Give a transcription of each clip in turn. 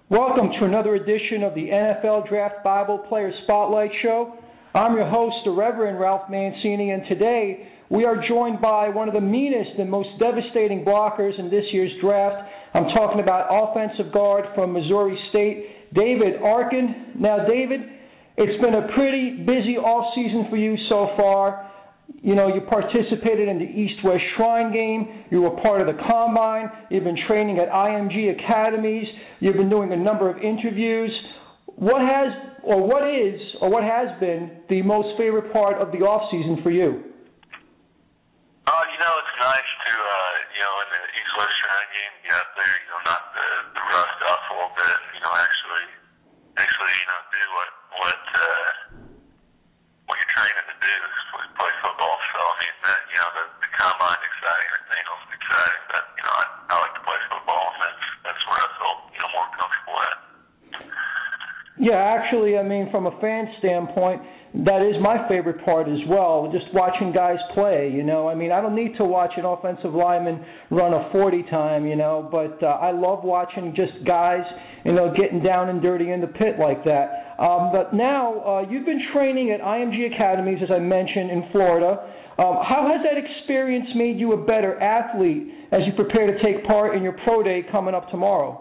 Welcome to another edition of the NFL Draft Bible Player Spotlight Show. I'm your host, the Reverend Ralph Mancini, and today we are joined by one of the meanest and most devastating blockers in this year's draft. I'm talking about offensive guard from Missouri State, David Arkin. Now, David, it's been a pretty busy offseason for you so far. You know, you participated in the East-West Shrine Game. You were part of the Combine. You've been training at IMG Academies. You've been doing a number of interviews. What has been the most favorite part of the offseason for you? It's nice to, in the East-West Shrine Game, get out there, knock the rust off a little bit, actually, do what you're training to do is play football. So, the Combine's exciting, everything else is exciting, but, I like to play football, and that's where I feel, more comfortable at. Yeah, actually, from a fan standpoint, that is my favorite part as well, just watching guys play, I don't need to watch an offensive lineman run a 40 time, but I love watching just guys, getting down and dirty in the pit like that. But now, you've been training at IMG Academies, as I mentioned, in Florida. How has that experience made you a better athlete as you prepare to take part in your pro day coming up tomorrow?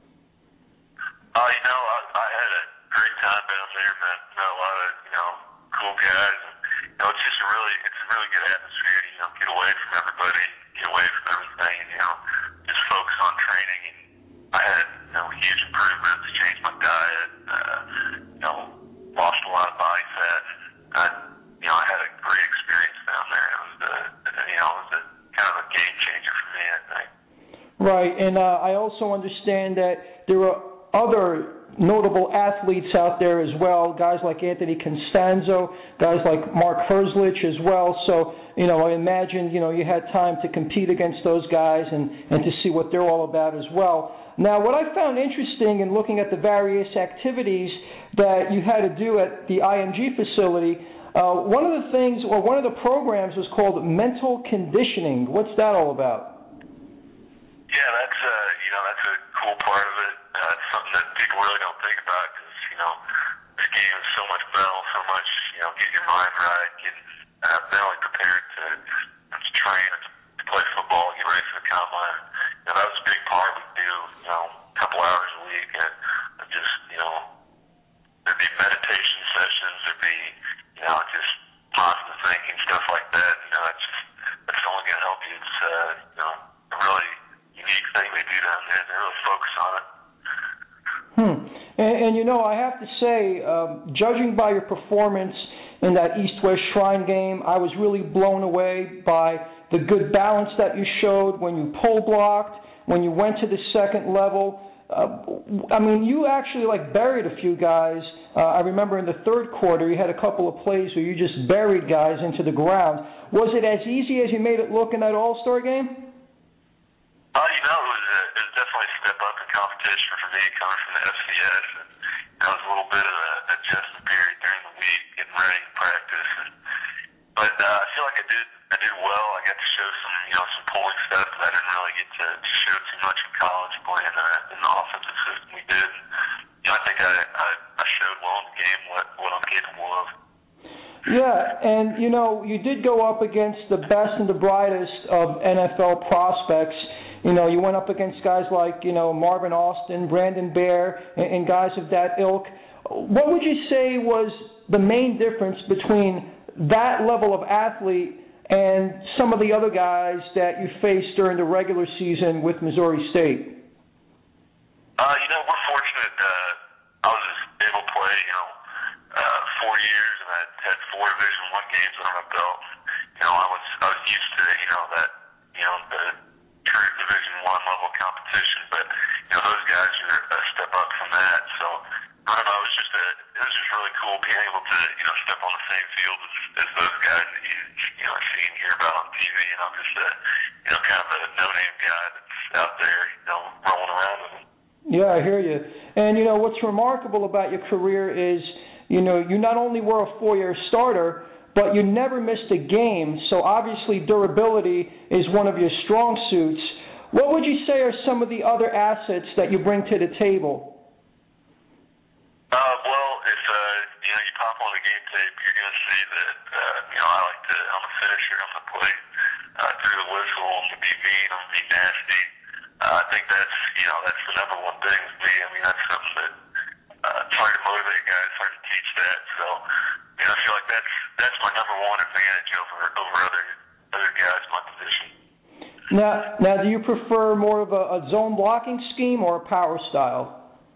I had a great time down there, met a lot of, cool guys. And, it's a really good atmosphere to, get away from everybody, get away from everything, and, just focus on training. And I had, huge improvements, changed my diet, lost a lot of body fat. I had a great experience down there. It was kind of a game changer for me, I think. Right, and I also understand that there are other notable athletes out there as well, guys like Anthony Costanzo, guys like Mark Herzlich as well. So, I imagine, you had time to compete against those guys and to see what they're all about as well. Now, what I found interesting in looking at the various activities that you had to do at the IMG facility, one of the programs was called mental conditioning. What's that all about? Yeah, that's a cool part of it. It's something that people really don't think about because, this game is so much mental, so much, get your mind right, get mentally prepared to train and to play football, get ready for the Combine. That was a big part. We'd do, a couple hours a week and just, there'd be meditation sessions, there'd be, just positive thinking, stuff like that. It's only going to help you. It's, a really unique thing they do down there. They really focus on it. And I have to say, judging by your performance in that East-West Shrine Game, I was really blown away by the good balance that you showed when you pole blocked, when you went to the second level. You actually buried a few guys. I remember in the third quarter you had a couple of plays where you just buried guys into the ground. Was it as easy as you made it look in that All-Star game? It was definitely a step up in competition for me coming from the FCS. And that was a little bit of an adjustment period during the week, getting ready to practice. But I feel like I did well. I got to show some pulling stuff that I didn't really get to show too much in college playing in the offensive system we did. I think I showed well in the game what I'm capable of. Yeah, and you did go up against the best and the brightest of NFL prospects. You went up against guys like, Marvin Austin, Brandon Bear, and guys of that ilk. What would you say was the main difference between that level of athlete and some of the other guys that you faced during the regular season with Missouri State? We're fortunate. I was able to play, 4 years, and I had 4 Division I games under my belt. I was used to, the true Division I level competition, but those guys are a step up from that. So I don't know, it was just really cool being able to step on the same field as those guys that you see and hear about on TV. I'm just kind of a no-name guy that's out there rolling around with them. Yeah, I hear you. And what's remarkable about your career is you not only were a 4-year starter, but you never missed a game, so obviously durability is one of your strong suits. What would you say are some of the other assets that you bring to the table? Well, if you pop on the game tape, you're going to see that I'm a finisher. I'm going to play through the whistle. I'm going to be mean. I'm going to be nasty. I think that's the number one thing with me. I mean, that's something that it's hard to motivate guys. It's hard to teach that. So, I feel like that's my number one advantage over other guys in my position. Now, do you prefer more of a zone blocking scheme or a power style?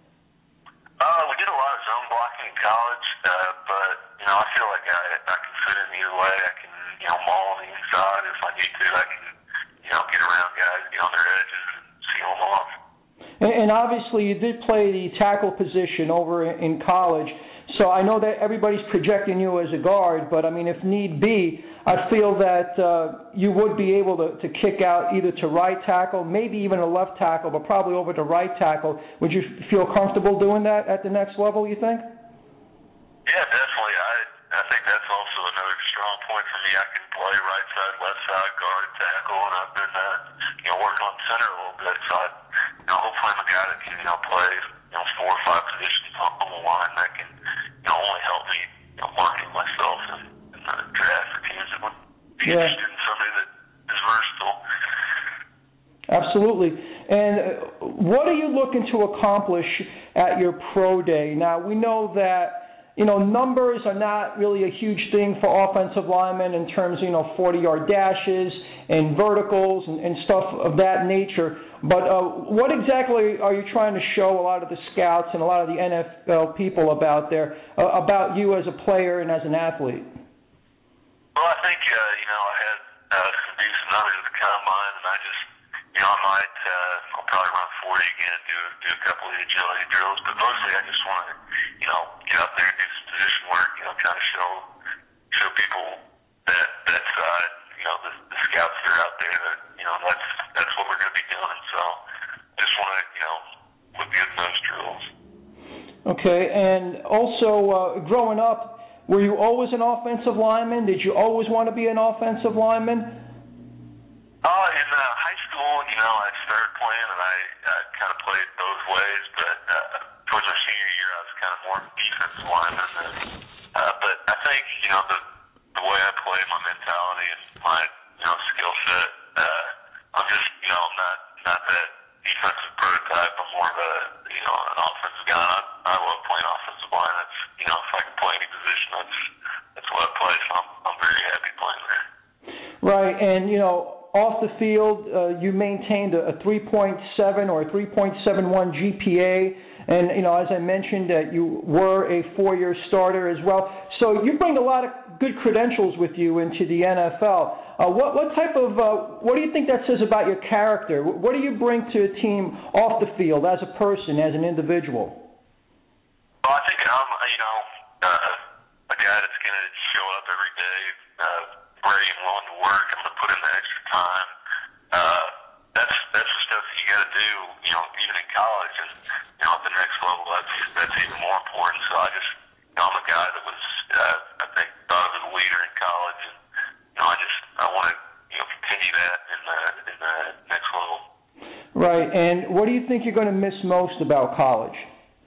We did a lot of zone blocking in college, but I feel like I can fit in either way. I can maul on the inside if I need to. I can get around guys, get on their edges, and seal them off. And obviously, you did play the tackle position over in college. So I know that everybody's projecting you as a guard, but I mean, if need be, I feel that you would be able to kick out either to right tackle, maybe even a left tackle, but probably over to right tackle. Would you feel comfortable doing that at the next level, you think? Yeah, definitely. I think that's also another strong point for me. I can play right side, left side, guard, tackle, and I've been working on center a little bit. So hopefully I'm a guy that can play 4 or 5 positions on the line that can only help me market myself in the draft for teams that would be interested in somebody that is versatile. Absolutely. And what are you looking to accomplish at your pro day? Now, we know that numbers are not really a huge thing for offensive linemen in terms of 40-yard dashes and verticals and stuff of that nature. But what exactly are you trying to show a lot of the scouts and a lot of the NFL people about about you as a player and as an athlete? Well, I think, I had some decent numbers at the combine, and I just, I'll probably run 40 again, do a couple of agility drills, but mostly I just want to, get out there and do some position work, kind of show people that side, the scouts that are out there that, that's what we're going to be doing. So just want to, look good in those drills. Okay, and also growing up, were you always an offensive lineman? Did you always want to be an offensive lineman? In high school, I started playing and I kind of played both ways, but towards my senior year, I was kind of more defensive lineman. But I think, the way I play, my mentality and my, skill set, I'm just, not that defensive prototype. I'm more of an offensive guy. I love playing offensive line. That's, if I can play any position, that's what I play. So I'm very happy playing there. Right, and off the field, you maintained a 3.7 or a 3.71 GPA, and as I mentioned, that you were a 4-year starter as well. So you bring a lot of good credentials with you into the NFL. What do you think that says about your character? What do you bring to a team off the field as a person, as an individual? Well, I think I'm, a guy that's going to show up every day, ready and willing to work. I'm going to put in the extra time. That's the stuff that you got to do, even in college, and at the next level, that's even more important. So I'm a guy that was, I think, thought of as a leader in college, and I want to, continue that in the next level. Right. And what do you think you're going to miss most about college?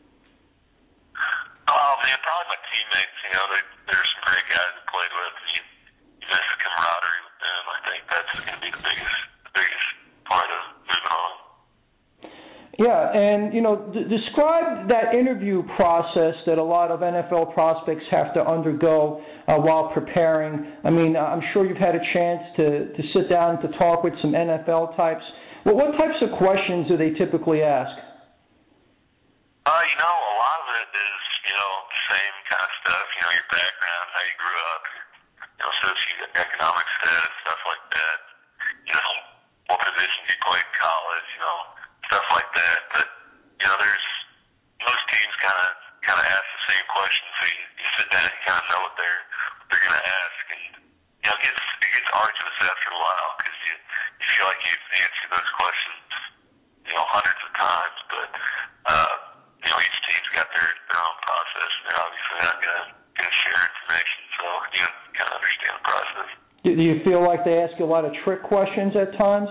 Oh man, probably my teammates. There's some great guys I played with, and you miss the camaraderie with them. I think that's going to be the biggest part of moving on. Yeah, and describe that interview process that a lot of NFL prospects have to undergo while preparing. I mean, I'm sure you've had a chance to sit down to talk with some NFL types. Well, what types of questions do they typically ask? A lot of it is, the same kind of stuff, your background, how you grew up, socioeconomic status, stuff like that, what position you played in college, stuff like that. But, there's, most teams kind of ask the same questions, so you sit down and you kind of know what they're going to ask. And, it gets arduous after a while because you feel like you've answered those questions, hundreds of times, but, each team's got their own process, and they're obviously not going to share information, so you kind of understand the process. Do you feel like they ask you a lot of trick questions at times?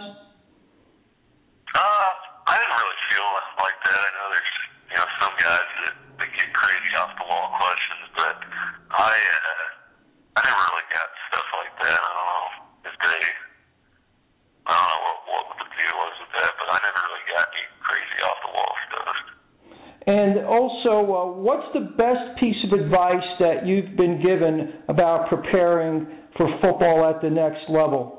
I didn't really feel like that. I know there's, some guys that get crazy off the wall questions, but I never really got stuff like that. I don't know what the deal was with that, but I never really got any crazy off the wall stuff. And also, what's the best piece of advice that you've been given about preparing for football at the next level?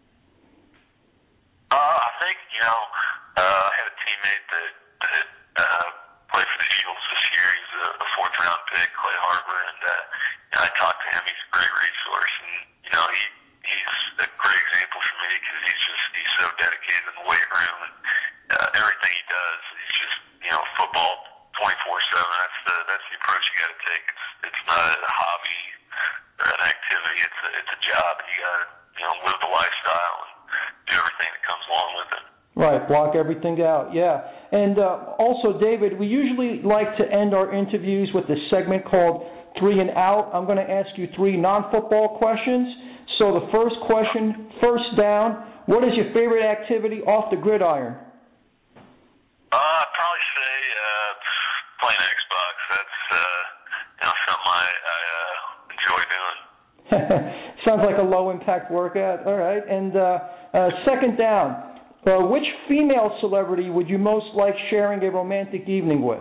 I think, I had a teammate that played for the Eagles this year. He's a fourth-round pick, Clay Harbor, and I talked to him. He's a great resource, and he's a great example for me because he's so dedicated in the weight room and everything he does. He's just football 24/7. That's the approach you got to take. It's not a hobby or an activity. It's a job, and you got to live the lifestyle and do everything that comes along with it. Right, block everything out, yeah. And also, David, we usually like to end our interviews with a segment called 3 and Out. I'm going to ask you 3 non-football questions. So the first question, first down, what is your favorite activity off the gridiron? I'd probably say playing Xbox. That's something I enjoy doing. Sounds like a low-impact workout. All right. And second down, which female celebrity would you most like sharing a romantic evening with?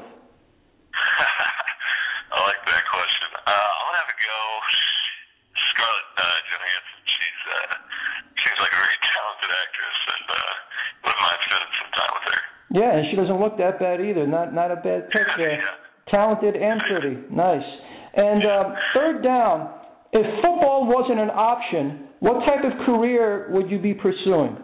I like that question. I'm gonna have to go Scarlett Johansson. She's like a very talented actress, and wouldn't mind spending some time with her. Yeah, and she doesn't look that bad either. Not a bad pick there. Yeah. Talented and pretty. Nice. And third down, if football wasn't an option, what type of career would you be pursuing?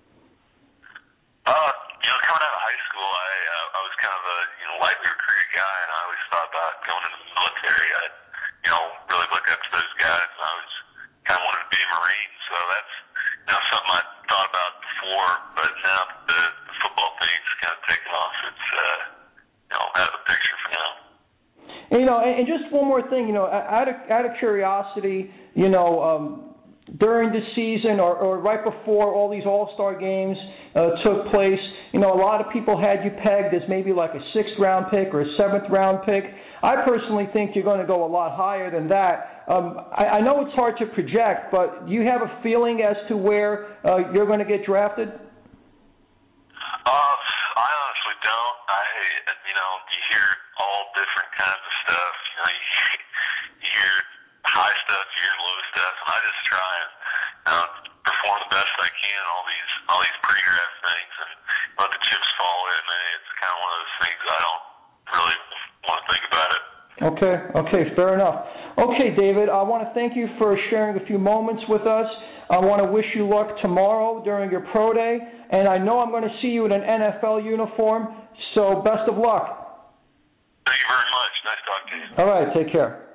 Coming out of high school, I was kind of a lightly recruited guy, and I always thought about going into the military. I really looked up to those guys, and I was kind of wanted to be a Marine. So that's something I thought about before, but now the football thing's kind of taken off. It's out of the picture for now. And just one more thing, out of curiosity, during the season or right before all these all-star games took place, a lot of people had you pegged as maybe like a 6th-round pick or a 7th-round pick. I personally think you're going to go a lot higher than that. I know it's hard to project, but do you have a feeling as to where you're going to get drafted? I honestly don't. You hear all different kinds of stuff. You hear high stuff, you hear low stuff, and I just try and perform the best I can in all these pre-draft things and let the chips fall where it may. It's kind of one of those things I don't really want to think about it. Okay, fair enough. Okay, David, I want to thank you for sharing a few moments with us. I want to wish you luck tomorrow during your pro day, and I know I'm going to see you in an NFL uniform, so best of luck. Thank you very much. Nice talking to you. All right, take care.